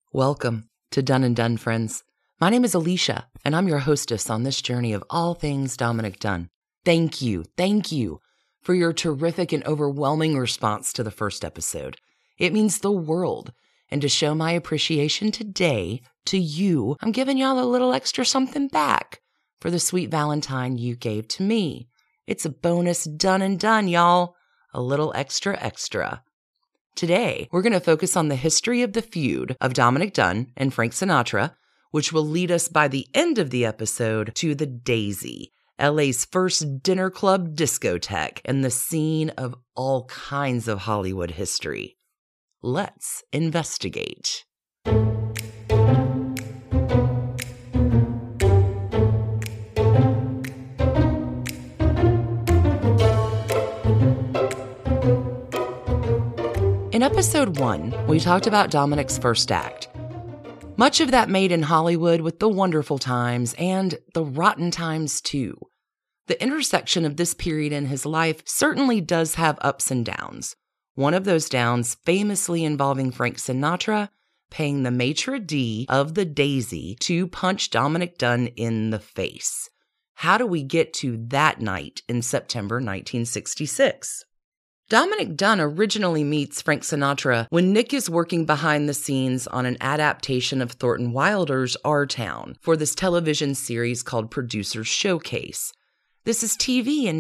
Welcome to Done and Done, friends. My name is Alicia, and I'm your hostess on this journey of all things Dominick Dunne. Thank you for your terrific and overwhelming response to the first episode. It means the world. And to show my appreciation today to you, I'm giving y'all a little extra something back for the sweet Valentine you gave to me. It's a bonus Done and Done, y'all. A little extra. Today, we're going to focus on the history of the feud of Dominick Dunne and Frank Sinatra, which will lead us by the end of the episode to the Daisy, LA's first dinner club discotheque and the scene of all kinds of Hollywood history. Let's investigate. In episode 1, we talked about Dominick's first act. Much of that made in Hollywood with the wonderful times and the rotten times too. The intersection of this period in his life certainly does have ups and downs. One of those downs famously involving Frank Sinatra paying the maitre d' of the Daisy to punch Dominick Dunne in the face. How do we get to that night in September 1966? Dominick Dunne originally meets Frank Sinatra when Nick is working behind the scenes on an adaptation of Thornton Wilder's Our Town for this television series called Producer's Showcase. This is TV in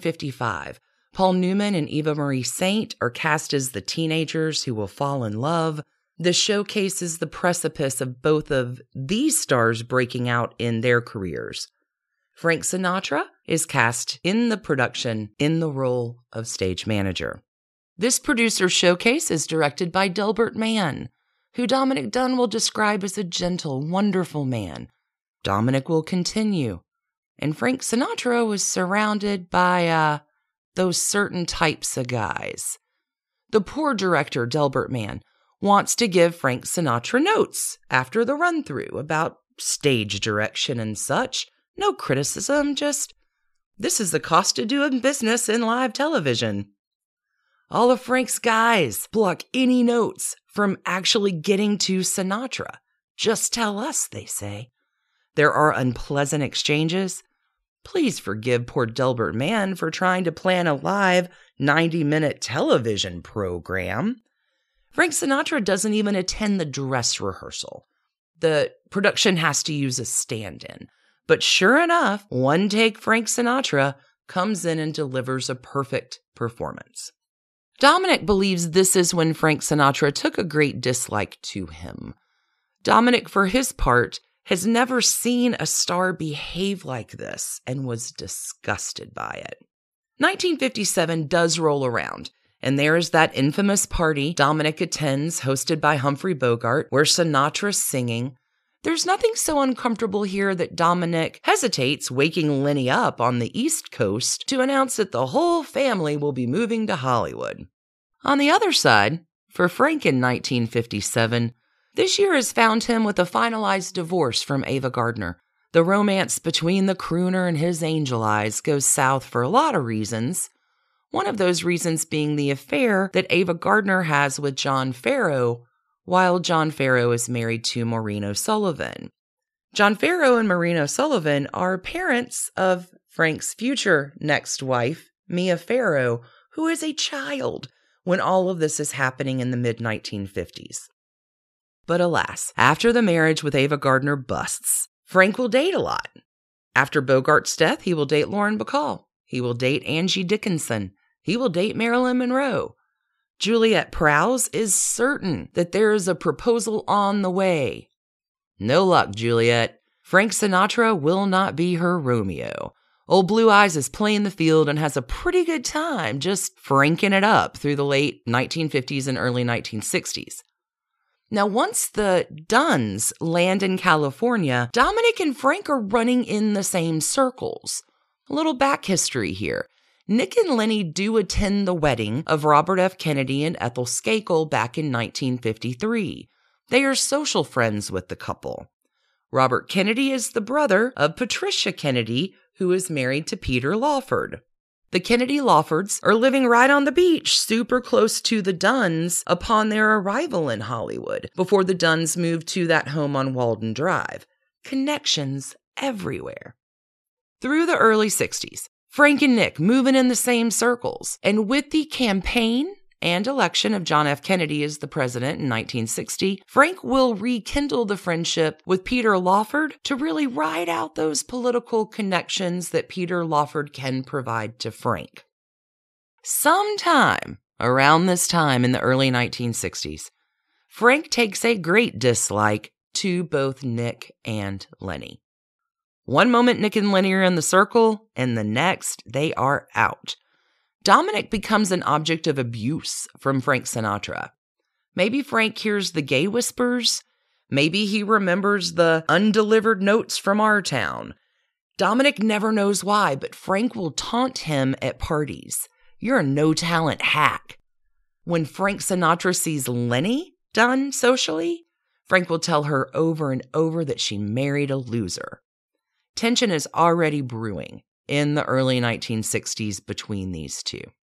1955. Paul Newman and Eva Marie Saint are cast as the teenagers who will fall in love. The showcase is the precipice of both of these stars breaking out in their careers. Frank Sinatra is cast in the production in the role of stage manager. This Producer's Showcase is directed by Delbert Mann, who Dominick Dunne will describe as a gentle, wonderful man. Dominick will continue, and Frank Sinatra was surrounded by, those certain types of guys. The poor director, Delbert Mann, wants to give Frank Sinatra notes after the run-through about stage direction and such. No criticism, just, this is the cost of doing business in live television. All of Frank's guys pluck any notes from actually getting to Sinatra. Just tell us, they say. There are unpleasant exchanges. Please forgive poor Delbert Mann for trying to plan a live 90-minute television program. Frank Sinatra doesn't even attend the dress rehearsal. The production has to use a stand-in. But sure enough, one take Frank Sinatra comes in and delivers a perfect performance. Dominick believes this is when Frank Sinatra took a great dislike to him. Dominick, for his part, has never seen a star behave like this and was disgusted by it. 1957 does roll around, and there is that infamous party Dominick attends, hosted by Humphrey Bogart, where Sinatra's singing. There's nothing so uncomfortable here that Dominick hesitates waking Lenny up on the East Coast to announce that the whole family will be moving to Hollywood. On the other side, for Frank in 1957, this year has found him with a finalized divorce from Ava Gardner. The romance between the crooner and his angel eyes goes south for a lot of reasons. One of those reasons being the affair that Ava Gardner has with John Farrow, while John Farrow is married to Maureen O'Sullivan. John Farrow and Maureen O'Sullivan are parents of Frank's future next wife, Mia Farrow, who is a child when all of this is happening in the mid-1950s. But alas, after the marriage with Ava Gardner busts, Frank will date a lot. After Bogart's death, he will date Lauren Bacall. He will date Angie Dickinson. He will date Marilyn Monroe. Juliet Prowse is certain that there is a proposal on the way. No luck, Juliet. Frank Sinatra will not be her Romeo. Old Blue Eyes is playing the field and has a pretty good time just franking it up through the late 1950s and early 1960s. Now, once the Dunnes land in California, Dominick and Frank are running in the same circles. A little back history here. Nick and Lenny do attend the wedding of Robert F. Kennedy and Ethel Skakel back in 1953. They are social friends with the couple. Robert Kennedy is the brother of Patricia Kennedy, who is married to Peter Lawford. The Kennedy Lawfords are living right on the beach, super close to the Dunns upon their arrival in Hollywood, before the Dunns moved to that home on Walden Drive. Connections everywhere. Through the early 60s, Frank and Nick moving in the same circles, and with the campaign and election of John F. Kennedy as the president in 1960, Frank will rekindle the friendship with Peter Lawford to really ride out those political connections that Peter Lawford can provide to Frank. Sometime around this time in the early 1960s, Frank takes a great dislike to both Nick and Lenny. One moment Nick and Lenny are in the circle, and the next they are out. Dominic becomes an object of abuse from Frank Sinatra. Maybe Frank hears the gay whispers. Maybe he remembers the undelivered notes from our town. Dominic never knows why, but Frank will taunt him at parties. You're a no-talent hack. When Frank Sinatra sees Lenny done socially, Frank will tell her over and over that she married a loser. Tension is already brewing in the early 1960s between these two.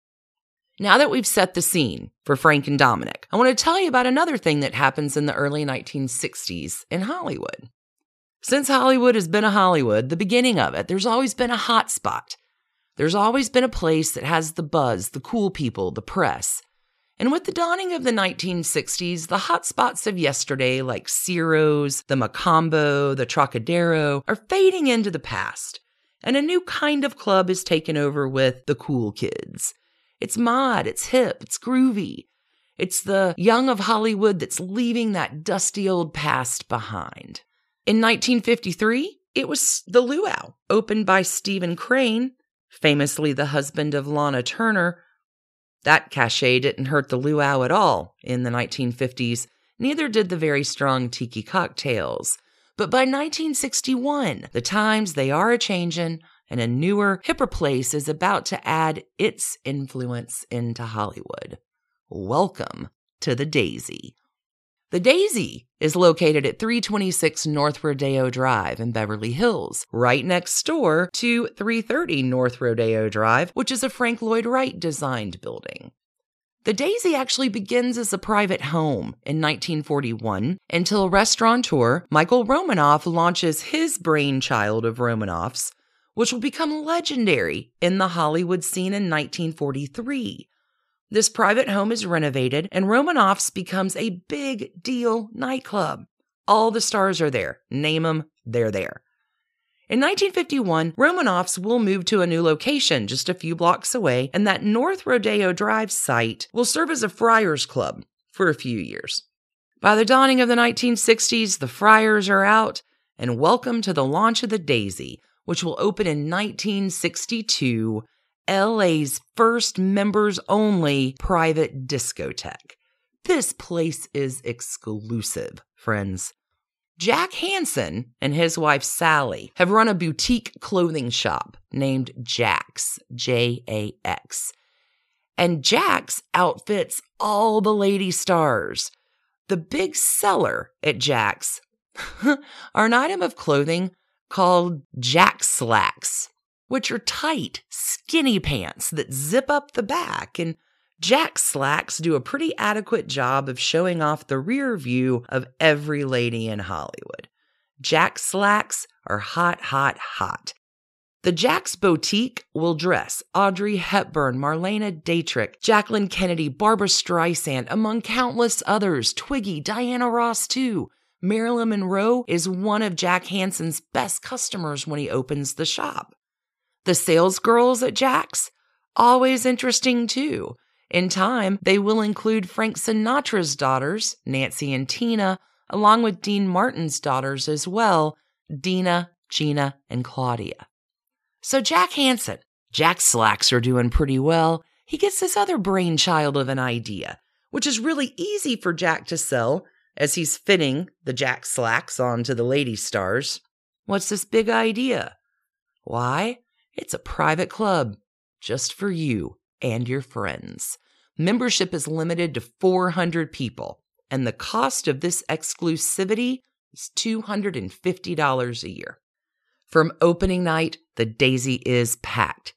Now that we've set the scene for Frank and Dominic, I want to tell you about another thing that happens in the early 1960s in Hollywood. Since Hollywood has been a Hollywood, the beginning of it, there's always been a hot spot. There's always been a place that has the buzz, the cool people, the press. And with the dawning of the 1960s, the hot spots of yesterday, like Ciro's, the Macombo, the Trocadero, are fading into the past. And a new kind of club is taken over with the cool kids. It's mod, it's hip, it's groovy. It's the young of Hollywood that's leaving that dusty old past behind. In 1953, it was the Luau, opened by Stephen Crane, famously the husband of Lana Turner. That cachet didn't hurt the Luau at all in the 1950s, neither did the very strong tiki cocktails. But by 1961, the times they are a-changin', and a newer, hipper place is about to add its influence into Hollywood. Welcome to the Daisy. The Daisy is located at 326 North Rodeo Drive in Beverly Hills, right next door to 330 North Rodeo Drive, which is a Frank Lloyd Wright designed building. The Daisy actually begins as a private home in 1941 until restaurateur Michael Romanoff launches his brainchild of Romanoff's, which will become legendary in the Hollywood scene in 1943. This private home is renovated, and Romanoff's becomes a big deal nightclub. All the stars are there. Name them, they're there. In 1951, Romanoff's will move to a new location just a few blocks away, and that North Rodeo Drive site will serve as a Friars Club for a few years. By the dawning of the 1960s, the Friars are out, and welcome to the launch of the Daisy, which will open in 1962, LA's first members-only private discotheque. This place is exclusive, friends. Jack Hansen and his wife Sally have run a boutique clothing shop named Jax, J-A-X. And Jax outfits all the lady stars. The big seller at Jax are an item of clothing called Jack Slacks, which are tight, skinny pants that zip up the back, and Jack Slacks do a pretty adequate job of showing off the rear view of every lady in Hollywood. Jack Slacks are hot, hot, hot. The Jack's Boutique will dress Audrey Hepburn, Marlena Dietrich, Jacqueline Kennedy, Barbra Streisand, among countless others, Twiggy, Diana Ross too. Marilyn Monroe is one of Jack Hansen's best customers when he opens the shop. The sales girls at Jack's, always interesting too. In time, they will include Frank Sinatra's daughters, Nancy and Tina, along with Dean Martin's daughters as well, Dina, Gina, and Claudia. So Jack Hansen, Jack's slacks are doing pretty well. He gets this other brainchild of an idea, which is really easy for Jack to sell as he's fitting the Jack slacks onto the lady stars. What's this big idea? Why, it's a private club just for you and your friends. Membership is limited to 400 people, and the cost of this exclusivity is $250 a year. From opening night, the Daisy is packed.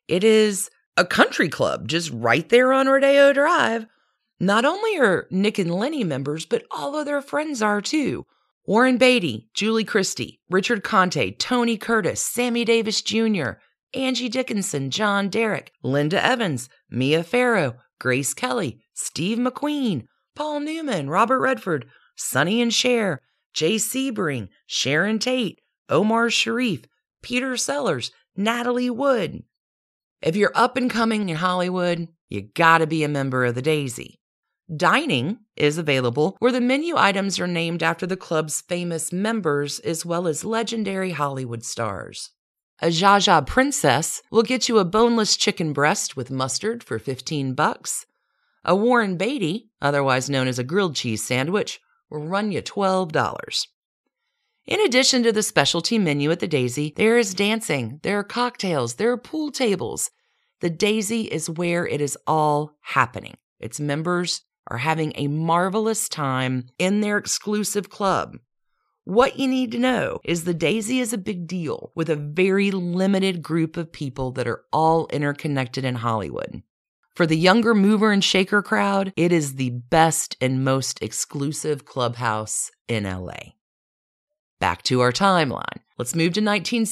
It is a country club just right there on Rodeo Drive. Not only are Nick and Lenny members, but all of their friends are too. Warren Beatty, Julie Christie, Richard Conte, Tony Curtis, Sammy Davis Jr., Angie Dickinson, John Derrick, Linda Evans, Mia Farrow, Grace Kelly, Steve McQueen, Paul Newman, Robert Redford, Sonny and Cher, Jay Sebring, Sharon Tate, Omar Sharif, Peter Sellers, Natalie Wood. If you're up and coming in Hollywood, you gotta be a member of the Daisy. Dining is available where the menu items are named after the club's famous members as well as legendary Hollywood stars. A Zsa Zsa Princess will get you a boneless chicken breast with mustard for $15. A Warren Beatty, otherwise known as a grilled cheese sandwich, will run you $12. In addition to the specialty menu at the Daisy, there is dancing, there are cocktails, there are pool tables. The Daisy is where it is all happening. Its members are having a marvelous time in their exclusive club. What you need to know is the Daisy is a big deal with a very limited group of people that are all interconnected in Hollywood. For the younger mover and shaker crowd, it is the best and most exclusive clubhouse in LA. Back to our timeline. Let's move to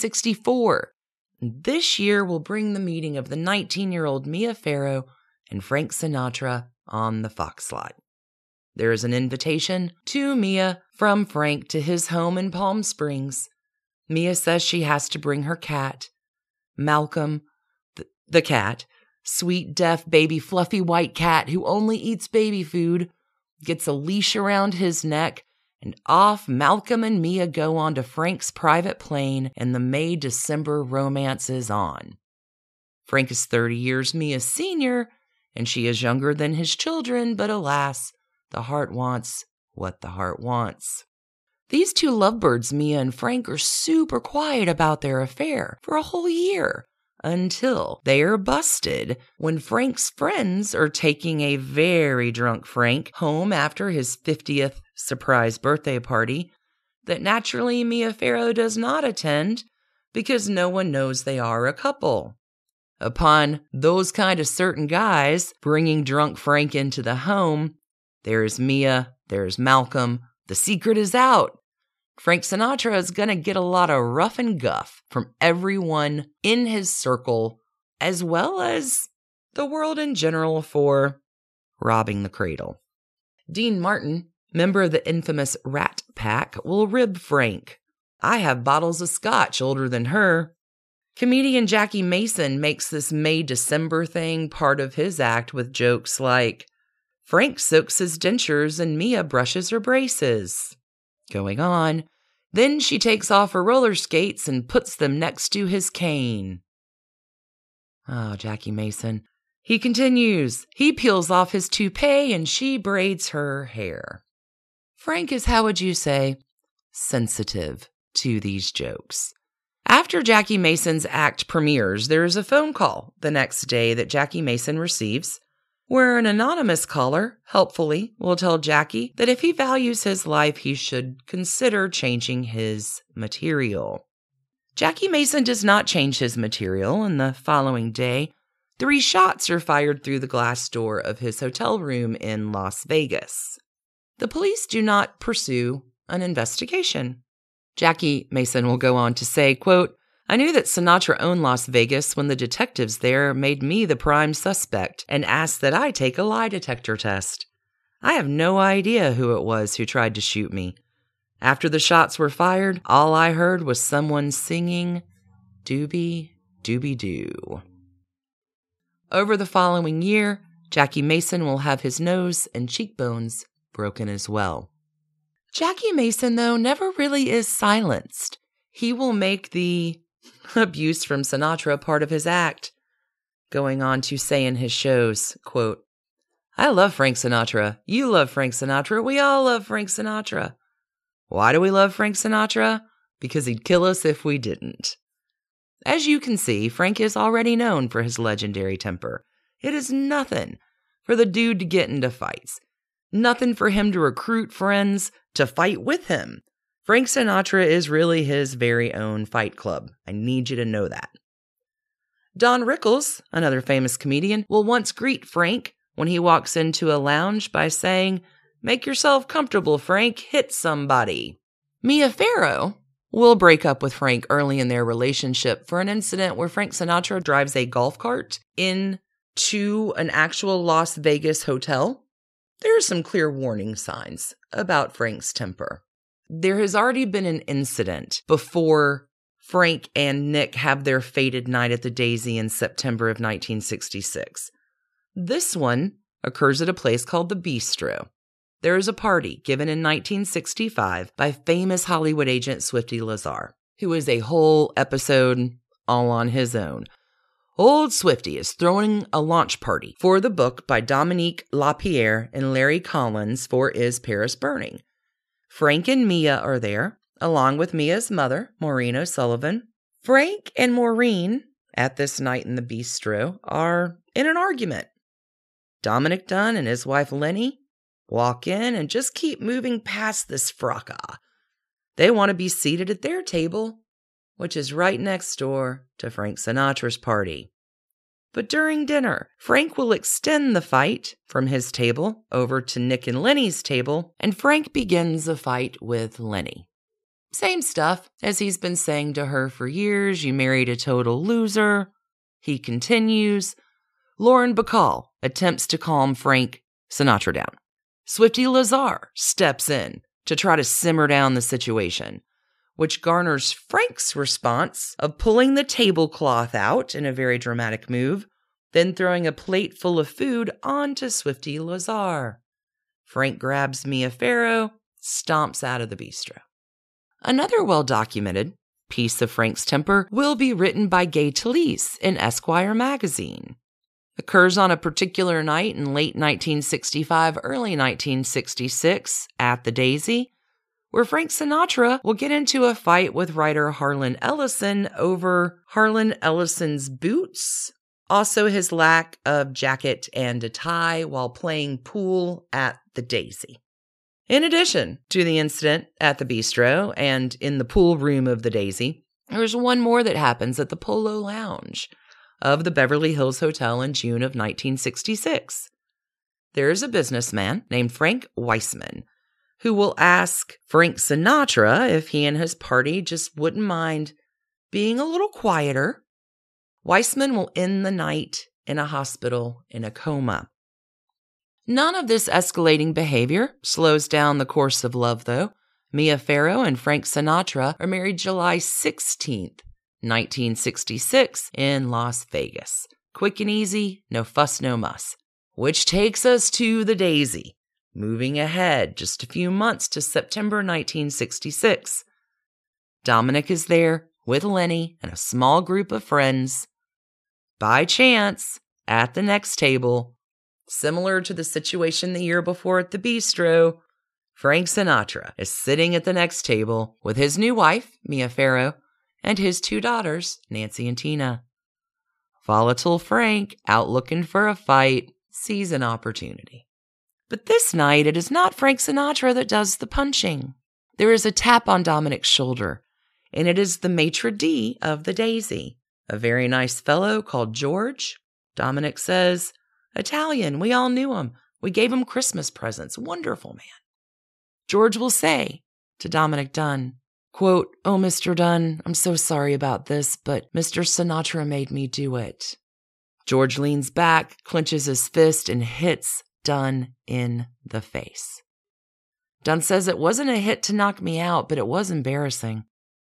1964. This year will bring the meeting of the 19-year-old Mia Farrow and Frank Sinatra on the Fox lot. There is an invitation to Mia from Frank to his home in Palm Springs. Mia says she has to bring her cat. Malcolm, the cat, sweet, deaf, baby, fluffy white cat who only eats baby food, gets a leash around his neck, and off Malcolm and Mia go onto Frank's private plane, and the May-December romance is on. Frank is 30 years Mia's senior, and she is younger than his children, but alas, the heart wants what the heart wants. These two lovebirds, Mia and Frank, are super quiet about their affair for a whole year, until they are busted when Frank's friends are taking a very drunk Frank home after his 50th surprise birthday party that naturally Mia Farrow does not attend because no one knows they are a couple. Upon those kind of certain guys bringing drunk Frank into the home, there's Mia, there's Malcolm, the secret is out. Frank Sinatra is going to get a lot of rough and guff from everyone in his circle, as well as the world in general, for robbing the cradle. Dean Martin, member of the infamous Rat Pack, will rib Frank. I have bottles of scotch older than her. Comedian Jackie Mason makes this May-December thing part of his act with jokes like, Frank soaks his dentures and Mia brushes her braces. Going on, then she takes off her roller skates and puts them next to his cane. Oh, Jackie Mason. He continues. He peels off his toupee and she braids her hair. Frank is, how would you say, sensitive to these jokes. After Jackie Mason's act premieres, there is a phone call the next day that Jackie Mason receives, where an anonymous caller, helpfully, will tell Jackie that if he values his life, he should consider changing his material. Jackie Mason does not change his material, and the following day, 3 shots are fired through the glass door of his hotel room in Las Vegas. The police do not pursue an investigation. Jackie Mason will go on to say, quote, I knew that Sinatra owned Las Vegas when the detectives there made me the prime suspect and asked that I take a lie detector test. I have no idea who it was who tried to shoot me. After the shots were fired, all I heard was someone singing, Doobie Doobie Doo. Over the following year, Jackie Mason will have his nose and cheekbones broken as well. Jackie Mason, though, never really is silenced. He will make the abuse from Sinatra part of his act, going on to say in his shows, quote, I love Frank Sinatra. You love Frank Sinatra. We all love Frank Sinatra. Why do we love Frank Sinatra? Because he'd kill us if we didn't. As you can see, Frank is already known for his legendary temper. It is nothing for the dude to get into fights. Nothing for him to recruit friends to fight with him. Frank Sinatra is really his very own fight club. I need you to know that. Don Rickles, another famous comedian, will once greet Frank when he walks into a lounge by saying, "Make yourself comfortable, Frank, hit somebody." Mia Farrow will break up with Frank early in their relationship for an incident where Frank Sinatra drives a golf cart into an actual Las Vegas hotel. There are some clear warning signs about Frank's temper. There has already been an incident before Frank and Nick have their fated night at the Daisy in September of 1966. This one occurs at a place called the Bistro. There is a party given in 1965 by famous Hollywood agent Swifty Lazar, who is a whole episode all on his own. Old Swifty is throwing a launch party for the book by Dominique Lapierre and Larry Collins for Is Paris Burning? Frank and Mia are there, along with Mia's mother, Maureen O'Sullivan. Frank and Maureen, at this night in the Bistro, are in an argument. Dominic Dunne and his wife Lenny walk in and just keep moving past this fracas. They want to be seated at their table, which is right next door to Frank Sinatra's party. But during dinner, Frank will extend the fight from his table over to Nick and Lenny's table, and Frank begins a fight with Lenny. Same stuff as he's been saying to her for years. "You married a total loser." He continues. Lauren Bacall attempts to calm Frank Sinatra down. Swifty Lazar steps in to try to simmer down the situation, which garners Frank's response of pulling the tablecloth out in a very dramatic move, then throwing a plate full of food onto Swifty Lazar. Frank grabs Mia Farrow, stomps out of the Bistro. Another well-documented piece of Frank's temper will be written by Gay Talese in Esquire magazine. Occurs on a particular night in late 1965, early 1966 at the Daisy, where Frank Sinatra will get into a fight with writer Harlan Ellison over Harlan Ellison's boots, also his lack of jacket and a tie while playing pool at the Daisy. In addition to the incident at the Bistro and in the pool room of the Daisy, there's one more that happens at the Polo Lounge of the Beverly Hills Hotel in June of 1966. There is a businessman named Frank Weissman who will ask Frank Sinatra if he and his party just wouldn't mind being a little quieter. Weissman will end the night in a hospital in a coma. None of this escalating behavior slows down the course of love, though. Mia Farrow and Frank Sinatra are married July 16th, 1966 in Las Vegas. Quick and easy, no fuss, no muss. Which takes us to the Daisy, moving ahead just a few months to September 1966. Dominic is there with Lenny and a small group of friends. By chance, at the next table, similar to the situation the year before at the Bistro, Frank Sinatra is sitting at the next table with his new wife, Mia Farrow, and his two daughters, Nancy and Tina. Volatile Frank, out looking for a fight, sees an opportunity. But this night, it is not Frank Sinatra that does the punching. There is a tap on Dominic's shoulder, and it is the maitre d' of the Daisy, a very nice fellow called George. Dominic says, "Italian, we all knew him. We gave him Christmas presents. Wonderful man." George will say to Dominic Dunne, quote, "Oh, Mr. Dunne, I'm so sorry about this, but Mr. Sinatra made me do it." George leans back, clenches his fist, and hits Dunne in the face. Dunne says it wasn't a hit to knock me out, but it was embarrassing.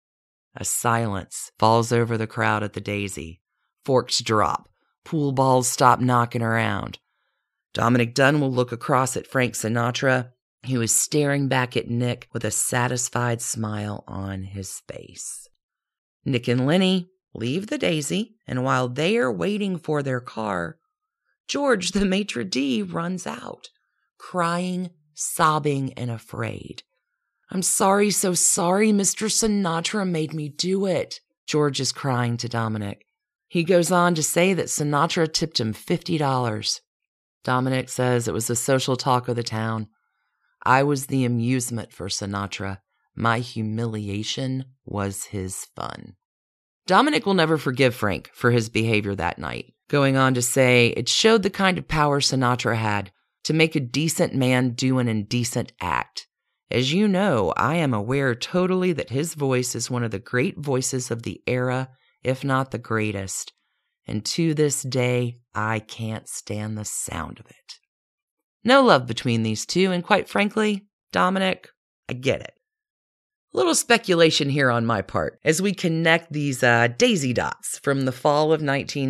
A silence falls over the crowd at the Daisy. Forks drop. Pool balls stop knocking around. Dominic Dunne will look across at Frank Sinatra, who is staring back at Nick with a satisfied smile on his face. Nick and Lenny leave the Daisy, and while they are waiting for their car, George, the maitre d', runs out, crying, sobbing, and afraid. "I'm sorry, so sorry. Mr. Sinatra made me do it," George is crying to Dominic. He goes on to say that Sinatra tipped him $50. Dominic says it was the social talk of the town. "I was the amusement for Sinatra. My humiliation was his fun." Dominic will never forgive Frank for his behavior that night, going on to say it showed the kind of power Sinatra had to make a decent man do an indecent act. As you know, I am aware totally that his voice is one of the great voices of the era, if not the greatest. And to this day, I can't stand the sound of it. No love between these two, and quite frankly, Dominic, I get it. Little speculation here on my part as we connect these daisy dots from the fall of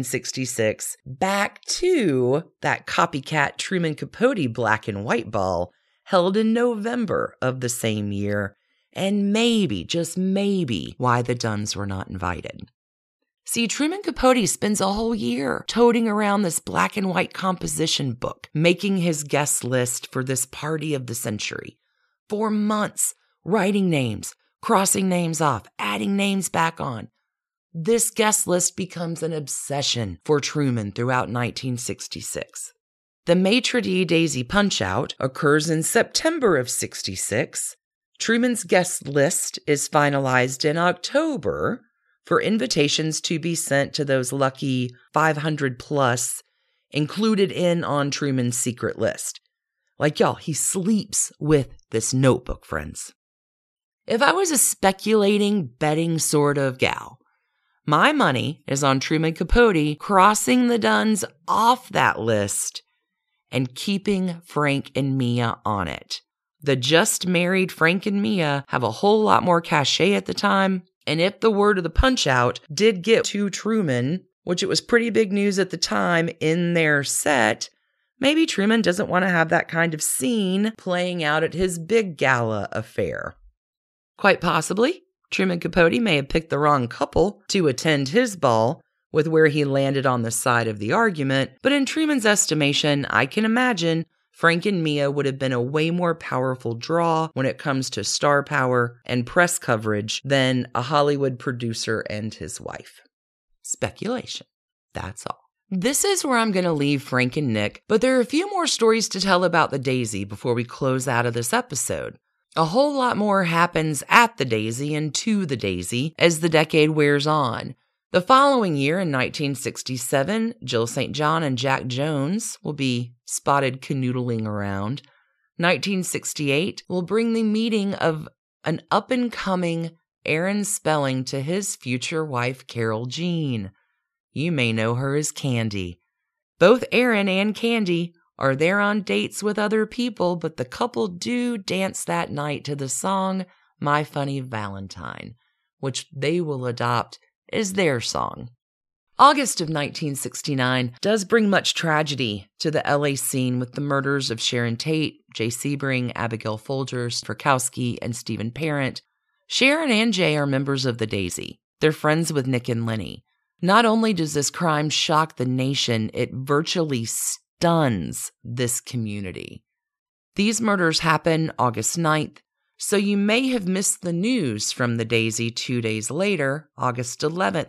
1966 back to that copycat Truman Capote black and white ball held in November of the same year, and maybe, just maybe, why the Dunns were not invited. See, Truman Capote spends a whole year toting around this black and white composition book, making his guest list for this party of the century. For months, writing names, crossing names off, adding names back on. This guest list becomes an obsession for Truman throughout 1966. The maitre d' Daisy Punch-Out occurs in September of 66. Truman's guest list is finalized in October for invitations to be sent to those lucky 500 plus included in on Truman's secret list. Like y'all, he sleeps with this notebook, friends. If I was a speculating, betting sort of gal, my money is on Truman Capote crossing the Dunns off that list and keeping Frank and Mia on it. The just married Frank and Mia have a whole lot more cachet at the time, and if the word of the Punch-Out did get to Truman, which it was pretty big news at the time in their set, maybe Truman doesn't want to have that kind of scene playing out at his big gala affair. Quite possibly, Truman Capote may have picked the wrong couple to attend his ball with where he landed on the side of the argument, but in Truman's estimation, I can imagine Frank and Mia would have been a way more powerful draw when it comes to star power and press coverage than a Hollywood producer and his wife. Speculation. That's all. This is where I'm going to leave Frank and Nick, but there are a few more stories to tell about the Daisy before we close out of this episode. A whole lot more happens at the Daisy and to the Daisy as the decade wears on. The following year, in 1967, Jill St. John and Jack Jones will be spotted canoodling around. 1968 will bring the meeting of an up-and-coming Aaron Spelling to his future wife, Carol Jean. You may know her as Candy. Both Aaron and Candy are there on dates with other people, but the couple do dance that night to the song My Funny Valentine, which they will adopt as their song. August of 1969 does bring much tragedy to the LA scene with the murders of Sharon Tate, Jay Sebring, Abigail Folger, Frykowski, and Stephen Parent. Sharon and Jay are members of the Daisy. They're friends with Nick and Lenny. Not only does this crime shock the nation, it virtually stuns this community. These murders happen August 9th, so you may have missed the news from the Daisy 2 days later, August 11th,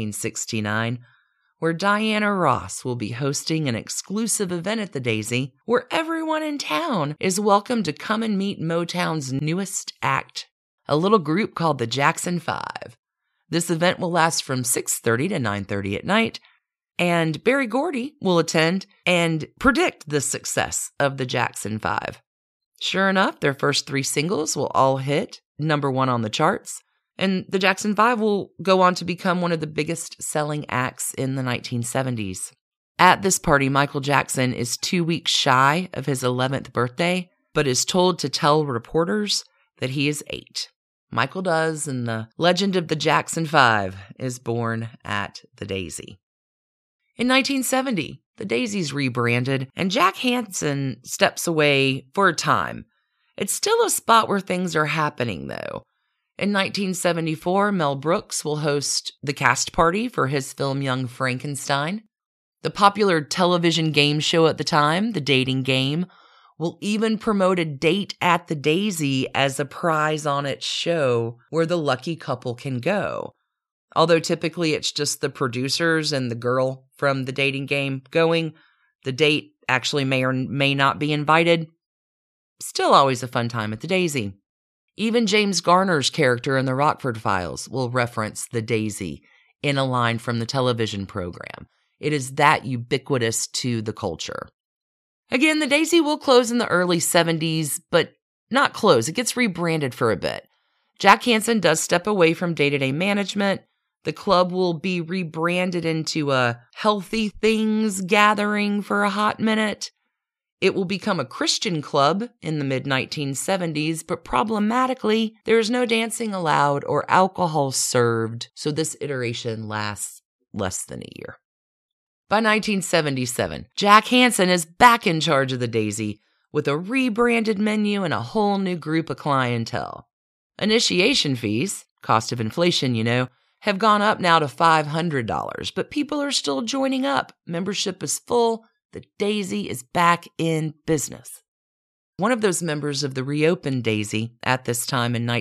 1969, where Diana Ross will be hosting an exclusive event at the Daisy where everyone in town is welcome to come and meet Motown's newest act, a little group called the Jackson 5. This event will last from 6:30 to 9:30 at night, and Berry Gordy will attend and predict the success of the Jackson 5. Sure enough, their first 3 singles will all hit #1 on the charts, and the Jackson 5 will go on to become one of the biggest selling acts in the 1970s. At this party, Michael Jackson is 2 weeks shy of his 11th birthday, but is told to tell reporters that he is 8. Michael does, and the legend of the Jackson 5 is born at the Daisy. In 1970, the Daisy's rebranded, and Jack Hansen steps away for a time. It's still a spot where things are happening, though. In 1974, Mel Brooks will host the cast party for his film Young Frankenstein. The popular television game show at the time, The Dating Game, will even promote a date at the Daisy as a prize on its show where the lucky couple can go. Although typically it's just the producers and the girl from The Dating Game going, the date actually may or may not be invited. Still always a fun time at the Daisy. Even James Garner's character in the Rockford Files will reference the Daisy in a line from the television program. It is that ubiquitous to the culture. Again, the Daisy will close in the early 70s, but not close. It gets rebranded for a bit. Jack Hansen does step away from day-to-day management. The club will be rebranded into a Healthy Things gathering for a hot minute. It will become a Christian club in the mid-1970s, but problematically, there is no dancing allowed or alcohol served, so this iteration lasts less than a year. By 1977, Jack Hansen is back in charge of the Daisy with a rebranded menu and a whole new group of clientele. Initiation fees, cost of inflation, have gone up now to $500, but people are still joining up. Membership is full. The Daisy is back in business. One of those members of the reopened Daisy at this time in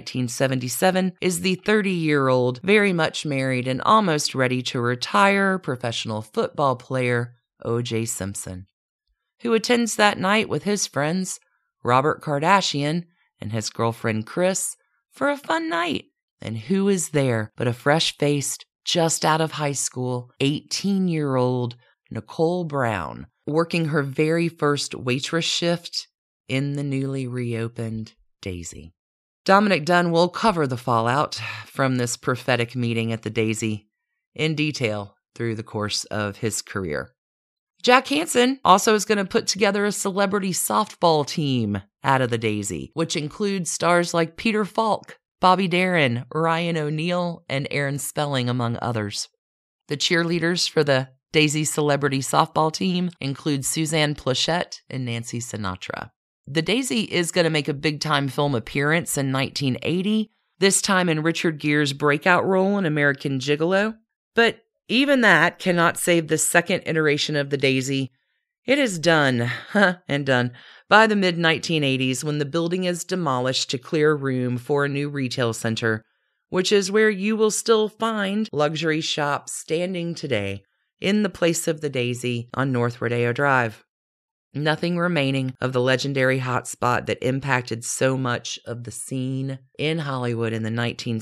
1977 is the 30-year-old, very much married and almost ready to retire professional football player O.J. Simpson, who attends that night with his friends, Robert Kardashian and his girlfriend Kris, for a fun night. And who is there but a fresh-faced, just out of high school, 18-year-old Nicole Brown, working her very first waitress shift in the newly reopened Daisy. Dominick Dunne will cover the fallout from this prophetic meeting at the Daisy in detail through the course of his career. Jack Hansen also is going to put together a celebrity softball team out of the Daisy, which includes stars like Peter Falk, Bobby Darin, Ryan O'Neal, and Aaron Spelling, among others. The cheerleaders for the Daisy celebrity softball team include Suzanne Pleshette and Nancy Sinatra. The Daisy is going to make a big-time film appearance in 1980, this time in Richard Gere's breakout role in American Gigolo. But even that cannot save the second iteration of the Daisy. It is done, and done, by the mid-1980s when the building is demolished to clear room for a new retail center, which is where you will still find luxury shops standing today in the place of the Daisy on North Rodeo Drive. Nothing remaining of the legendary hotspot that impacted so much of the scene in Hollywood in the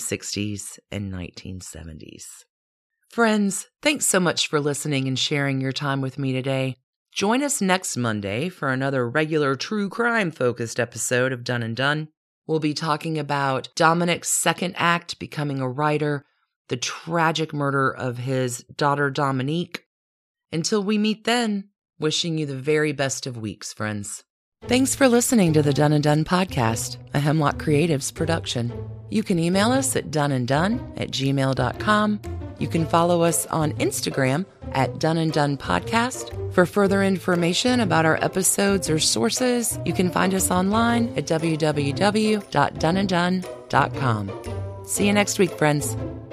1960s and 1970s. Friends, thanks so much for listening and sharing your time with me today. Join us next Monday for another regular true crime-focused episode of Done and Done. We'll be talking about Dominick's second act, becoming a writer, the tragic murder of his daughter Dominique. Until we meet then, wishing you the very best of weeks, friends. Thanks for listening to the Done and Done podcast, a Hemlock Creatives production. You can email us at doneanddone@gmail.com. You can follow us on Instagram at Done and Done Podcast. For further information about our episodes or sources, you can find us online at www.doneanddone.com. See you next week, friends.